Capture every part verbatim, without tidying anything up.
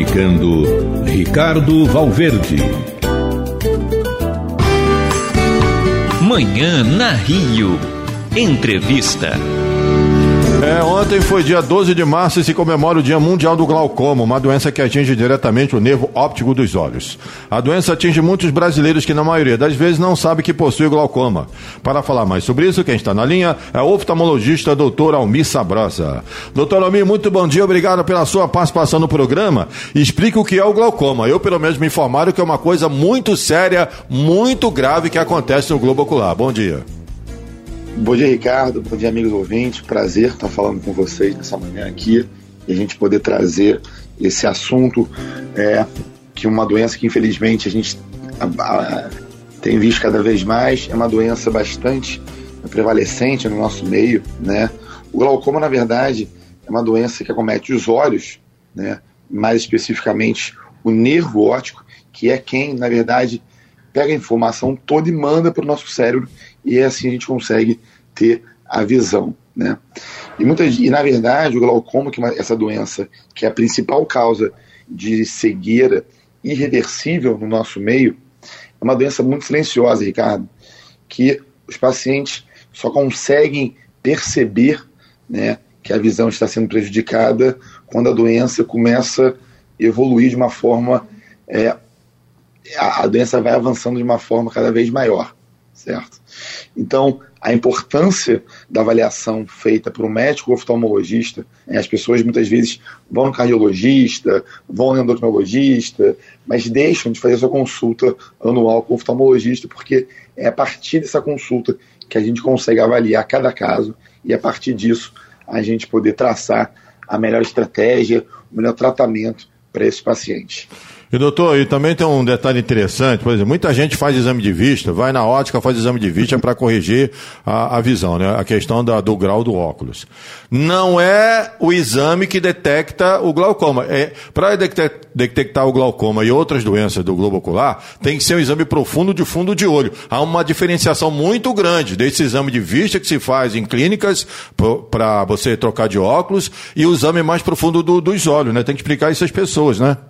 Comunicando, Ricardo Valverde. Manhã na Rio. Entrevista. É, ontem foi dia doze de março e se comemora o Dia Mundial do Glaucoma, uma doença que atinge diretamente o nervo óptico dos olhos. A doença atinge muitos brasileiros que na maioria das vezes não sabem que possui glaucoma. Para falar mais sobre isso, quem está na linha é o oftalmologista doutor Almir Sabrosa. Doutor Almir, muito bom dia, obrigado pela sua participação no programa. Explique o que é o glaucoma. Eu, pelo menos, me informaram que é uma coisa muito séria, muito grave que acontece no globo ocular. Bom dia. Bom dia, Ricardo. Bom dia, amigos ouvintes. Prazer estar falando com vocês nessa manhã aqui e a gente poder trazer esse assunto, é, que uma doença que infelizmente a gente a, a, tem visto cada vez mais, é uma doença bastante prevalecente no nosso meio, né? O glaucoma, na verdade, é uma doença que acomete os olhos, né? Mais especificamente o nervo óptico, que é quem, na verdade, pega a informação toda e manda para o nosso cérebro, e é assim a gente consegue ter a visão, né? E, muitas, e na verdade o glaucoma, que é uma, essa doença que é a principal causa de cegueira irreversível no nosso meio, é uma doença muito silenciosa, Ricardo, que os pacientes só conseguem perceber, né, que a visão está sendo prejudicada quando a doença começa a evoluir de uma forma, é, a, a doença vai avançando de uma forma cada vez maior, certo? Então, a importância da avaliação feita por um médico oftalmologista, né, as pessoas muitas vezes vão no cardiologista, vão no endocrinologista, mas deixam de fazer a sua consulta anual com o oftalmologista, porque é a partir dessa consulta que a gente consegue avaliar cada caso e a partir disso a gente poder traçar a melhor estratégia, o melhor tratamento para esse paciente. E doutor, e também tem um detalhe interessante, por exemplo, muita gente faz exame de vista, vai na ótica, faz exame de vista para corrigir a, a visão, né? A questão da, do grau do óculos. Não é o exame que detecta o glaucoma. É, para detectar, detectar o glaucoma e outras doenças do globo ocular, tem que ser um exame profundo de fundo de olho. Há uma diferenciação muito grande desse exame de vista que se faz em clínicas para você trocar de óculos e o exame mais profundo do, dos olhos, né? Tem que explicar isso às pessoas, né?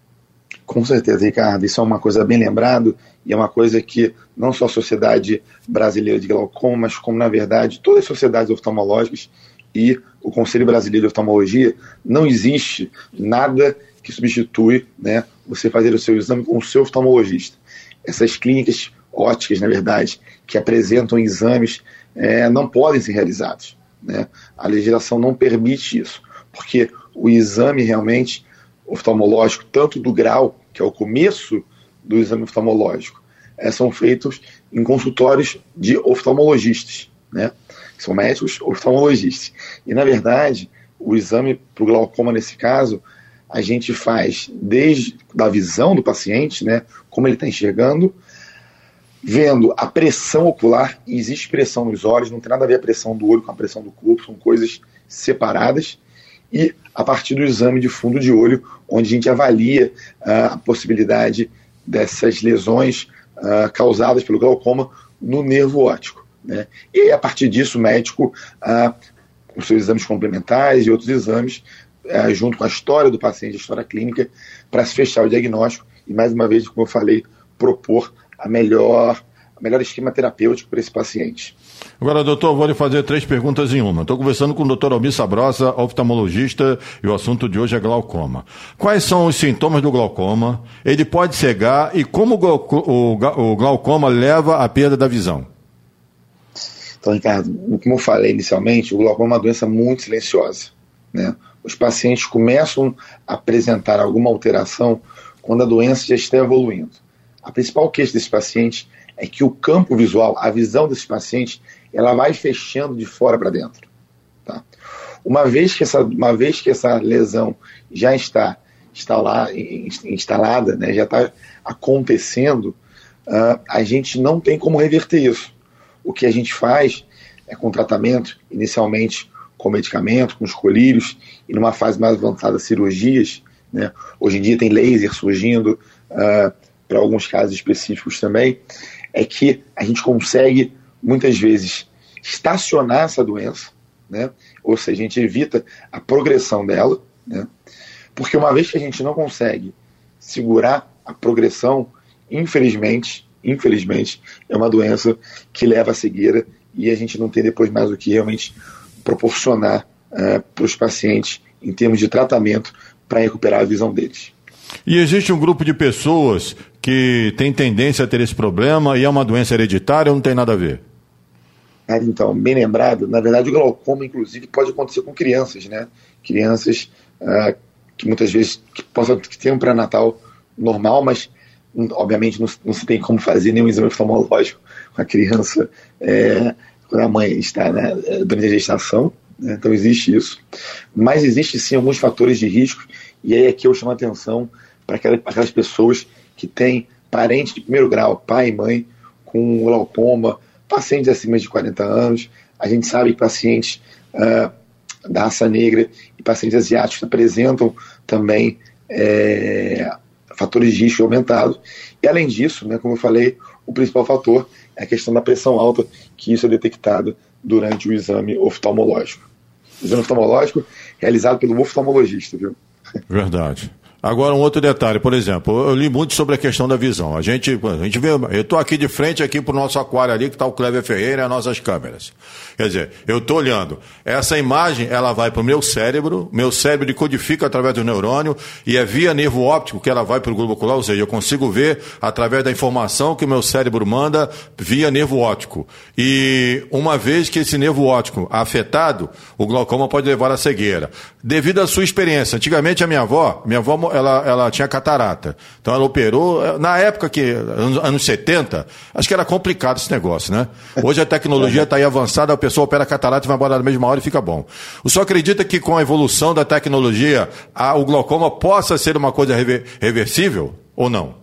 Com certeza, Ricardo, isso é uma coisa bem lembrado e é uma coisa que não só a Sociedade Brasileira de Glaucoma, mas como, na verdade, todas as sociedades oftalmológicas e o Conselho Brasileiro de Oftalmologia, não existe nada que substitui, né, você fazer o seu exame com o seu oftalmologista. Essas clínicas ópticas, na verdade, que apresentam exames, é, não podem ser realizados, né? A legislação não permite isso, porque o exame realmente oftalmológico, tanto do grau, que é o começo do exame oftalmológico, é, são feitos em consultórios de oftalmologistas, né? Que são médicos oftalmologistas. E, na verdade, o exame para o glaucoma, nesse caso, a gente faz desde a visão do paciente, né, como ele está enxergando, vendo a pressão ocular, e existe pressão nos olhos, não tem nada a ver a pressão do olho com a pressão do corpo, são coisas separadas, e a partir do exame de fundo de olho, onde a gente avalia uh, a possibilidade dessas lesões uh, causadas pelo glaucoma no nervo óptico, né? E a partir disso o médico, uh, com seus exames complementares e outros exames, uh, junto com a história do paciente, a história clínica, para se fechar o diagnóstico e, mais uma vez, como eu falei, propor a melhor, a melhor esquema terapêutico para esse paciente. Agora, doutor, vou lhe fazer três perguntas em uma. Estou conversando com o doutor Almir Sabrosa, oftalmologista, e o assunto de hoje é glaucoma. Quais são os sintomas do glaucoma? Ele pode cegar e como o glaucoma leva à perda da visão? Então, Ricardo, como eu falei inicialmente, o glaucoma é uma doença muito silenciosa, né? Os pacientes começam a apresentar alguma alteração quando a doença já está evoluindo. A principal queixa desse paciente é que o campo visual, a visão desses pacientes, ela vai fechando de fora para dentro, tá? Uma vez que essa, uma vez que essa lesão já está instalar, instalada, né, já está acontecendo, uh, a gente não tem como reverter isso. O que a gente faz é com tratamento, inicialmente com medicamento, com os colírios, e numa fase mais avançada, cirurgias, né? Hoje em dia tem laser surgindo, uh, para alguns casos específicos também, é que a gente consegue, muitas vezes, estacionar essa doença, né? Ou seja, a gente evita a progressão dela, né? Porque uma vez que a gente não consegue segurar a progressão, infelizmente, infelizmente, é uma doença que leva à cegueira e a gente não tem depois mais o que realmente proporcionar uh, para os pacientes em termos de tratamento para recuperar a visão deles. E existe um grupo de pessoas que tem tendência a ter esse problema e é uma doença hereditária ou não tem nada a ver? Então, bem lembrado, na verdade o glaucoma, inclusive, pode acontecer com crianças, né? Crianças uh, que muitas vezes que possam ter um pré-natal normal, mas obviamente não, não se tem como fazer nenhum exame oftalmológico com a criança é, quando a mãe está, né, durante a gestação, né? Então existe isso. Mas existe sim alguns fatores de risco, e aí aqui eu chamo a atenção para aquelas, aquelas pessoas que têm parentes de primeiro grau, pai e mãe, com glaucoma, pacientes acima de quarenta anos. A gente sabe que pacientes uh, da raça negra e pacientes asiáticos apresentam também é, fatores de risco aumentados. E além disso, né, como eu falei, o principal fator é a questão da pressão alta, que isso é detectado durante o exame oftalmológico. O exame oftalmológico realizado pelo oftalmologista, viu? Verdade. Agora um outro detalhe, por exemplo, eu li muito sobre a questão da visão. A gente, a gente vê, eu estou aqui de frente aqui para o nosso aquário ali, que está o Clever Ferreira e as nossas câmeras. Quer dizer, eu estou olhando, essa imagem ela vai para o meu cérebro, meu cérebro decodifica através do neurônio e é via nervo óptico que ela vai para o globo ocular, ou seja, eu consigo ver através da informação que o meu cérebro manda via nervo óptico. E uma vez que esse nervo óptico é afetado, o glaucoma pode levar à cegueira. Devido à sua experiência, antigamente a minha avó, minha avó ela, ela tinha catarata, então ela operou, na época que, anos, anos setenta, acho que era complicado esse negócio, né? Hoje a tecnologia está aí avançada, a pessoa opera catarata e vai embora na mesma hora e fica bom. O senhor acredita que com a evolução da tecnologia, a, o glaucoma possa ser uma coisa rever, reversível ou não?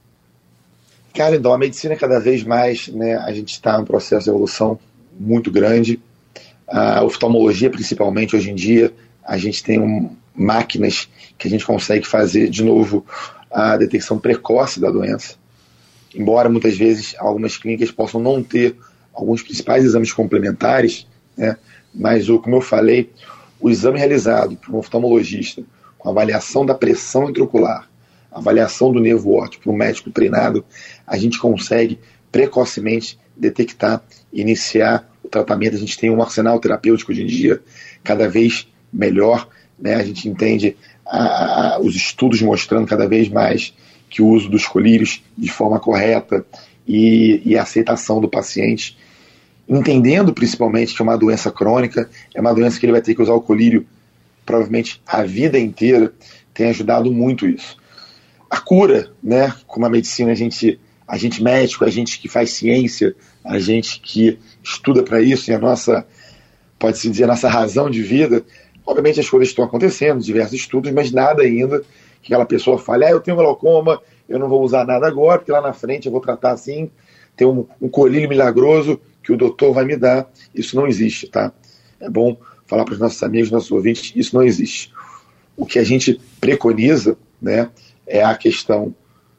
Cara, então a medicina cada vez mais, né, a gente está em um processo de evolução muito grande, a oftalmologia principalmente hoje em dia, a gente tem um, máquinas que a gente consegue fazer, de novo, a detecção precoce da doença. Embora muitas vezes algumas clínicas possam não ter alguns principais exames complementares, né, mas, como eu falei, o exame realizado por um oftalmologista, com avaliação da pressão intraocular, avaliação do nervo óptico por um médico treinado, a gente consegue precocemente detectar e iniciar o tratamento. A gente tem um arsenal terapêutico hoje em dia cada vez melhor, né? A gente entende a, a, os estudos mostrando cada vez mais que o uso dos colírios de forma correta e, e a aceitação do paciente, entendendo principalmente que é uma doença crônica, é uma doença que ele vai ter que usar o colírio provavelmente a vida inteira, tem ajudado muito isso. A cura, né, como a medicina, a gente, a gente médico, a gente que faz ciência, a gente que estuda para isso, e a nossa, pode-se dizer, a nossa razão de vida. Obviamente as coisas estão acontecendo, diversos estudos, mas nada ainda que aquela pessoa fale, ah, eu tenho glaucoma, eu não vou usar nada agora, porque lá na frente eu vou tratar assim, tem um, um colírio milagroso que o doutor vai me dar. Isso não existe, tá? É bom falar para os nossos amigos, nossos ouvintes, isso não existe. O que a gente preconiza, né, é a questão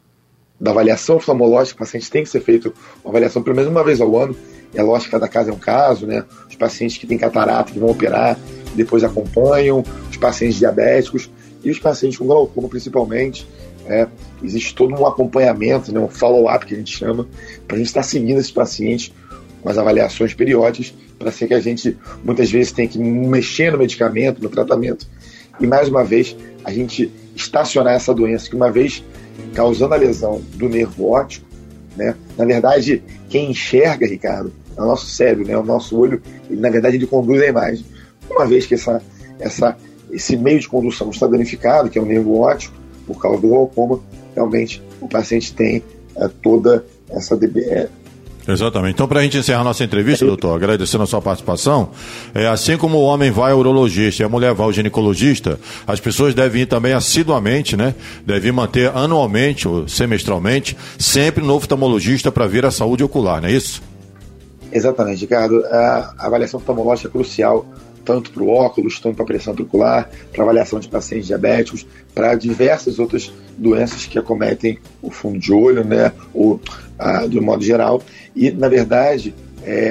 da avaliação oftalmológica. O paciente tem que ser feito uma avaliação pelo menos uma vez ao ano. É lógico que cada caso é um caso, né? Os pacientes que têm catarata, que vão operar, depois acompanham, os pacientes diabéticos e os pacientes com glaucoma principalmente. É, existe todo um acompanhamento, né, um follow-up que a gente chama, para a gente estar seguindo esses pacientes com as avaliações periódicas, para ser que a gente muitas vezes tem que mexer no medicamento, no tratamento, e mais uma vez a gente estacionar essa doença, que uma vez causando a lesão do nervo óptico, né, na verdade quem enxerga, Ricardo, é o nosso cérebro, né, o nosso olho, ele, na verdade ele conduz a imagem. Uma vez que essa, essa, esse meio de condução está danificado, que é o nervo óptico, por causa do glaucoma, realmente o paciente tem é, toda essa... É... Exatamente. Então, para a gente encerrar nossa entrevista, doutor, agradecendo a sua participação, é, assim como o homem vai ao urologista e a mulher vai ao ginecologista, as pessoas devem ir também assiduamente, né? Devem manter anualmente ou semestralmente, sempre no oftalmologista para ver a saúde ocular, não é isso? Exatamente, Ricardo. A avaliação oftalmológica é crucial, tanto para o óculos, tanto para a pressão intraocular, para avaliação de pacientes diabéticos, para diversas outras doenças que acometem o fundo de olho, né, ou, ah, de um modo geral. E, na verdade, é,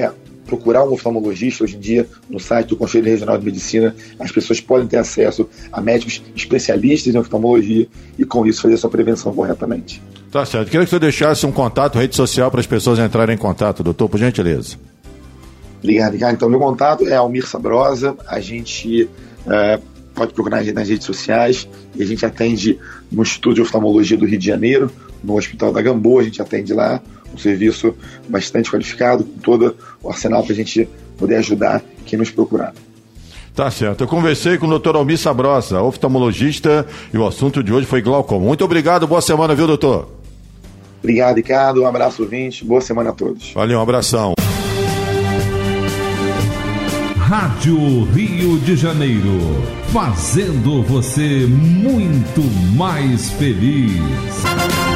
procurar um oftalmologista. Hoje em dia, no site do Conselho Regional de Medicina, as pessoas podem ter acesso a médicos especialistas em oftalmologia e, com isso, fazer a sua prevenção corretamente. Tá certo. Queria que você deixasse um contato, rede social, para as pessoas entrarem em contato, doutor, por gentileza. Obrigado, Ricardo. Então, meu contato é Almir Sabrosa. A gente é, pode procurar nas redes sociais e a gente atende no Instituto de Oftalmologia do Rio de Janeiro, no Hospital da Gamboa. A gente atende lá, um serviço bastante qualificado, com todo o arsenal para a gente poder ajudar quem nos procurar. Tá certo. Eu conversei com o doutor Almir Sabrosa, oftalmologista, e o assunto de hoje foi glaucoma. Muito obrigado, boa semana, viu, doutor? Obrigado, Ricardo. Um abraço, ouvinte. Boa semana a todos. Valeu, um abração. Rádio Rio de Janeiro, fazendo você muito mais feliz.